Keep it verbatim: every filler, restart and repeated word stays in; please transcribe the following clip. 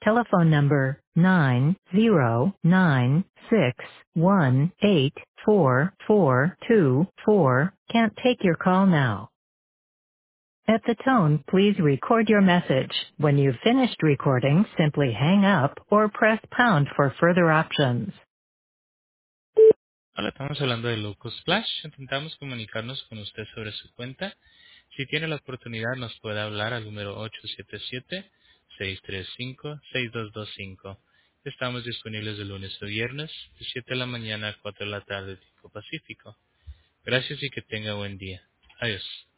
telephone number nine zero nine six one eight four four two four can't take your call now. At the tone, please record your message. When you've finished recording, simply hang up or press pound for further options. Hola, estamos hablando de Local Splash. Intentamos comunicarnos con usted sobre su cuenta. Si tiene la oportunidad, nos puede hablar al número ocho siete siete, seis tres cinco, seis dos dos cinco. Estamos disponibles de lunes a viernes, de siete de la mañana a cuatro de la tarde, tiempo pacífico. Gracias y que tenga buen día. Adiós.